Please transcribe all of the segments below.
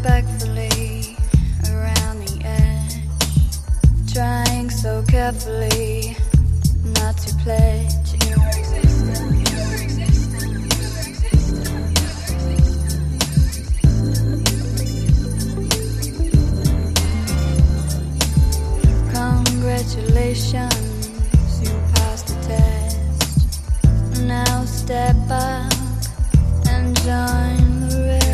respectfully around the edge, trying so carefully not to pledge your existence, your existence, your existence. Congratulations, you passed the test. Now step up and join the rest.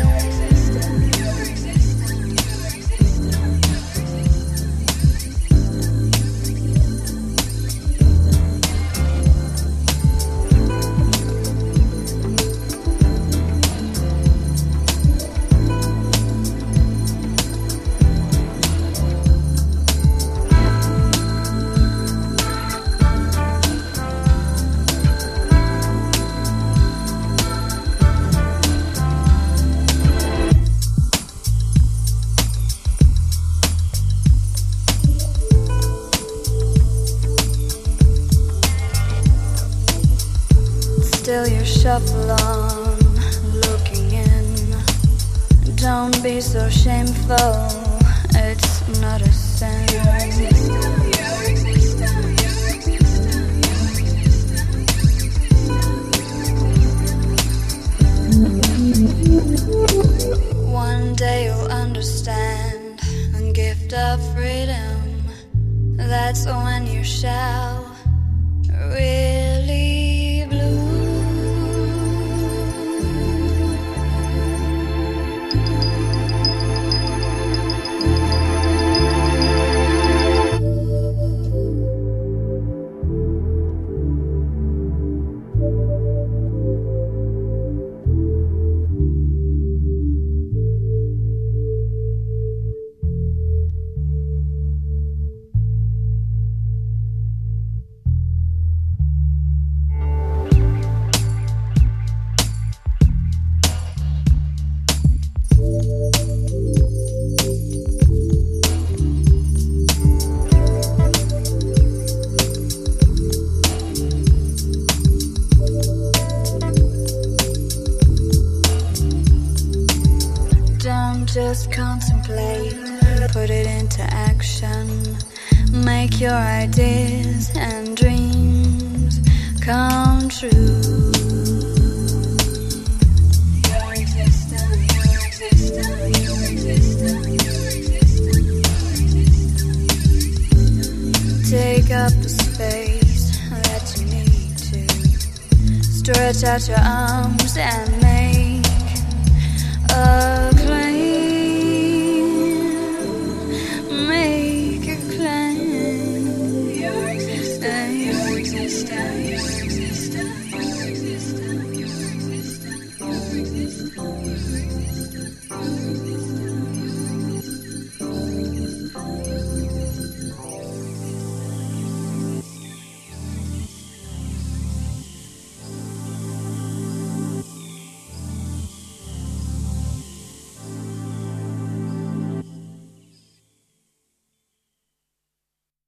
Still you shuffle on, looking in. Don't be so shameful, it's not a sin. Your existence, your existence, your existence, your existence. One day you'll understand the gift of freedom. That's when you shall really bloom. Just contemplate, put it into action. Make your ideas and dreams come true. Your existence, your existence, your existence, your existence. Take up the space that you need to. Stretch out your arms and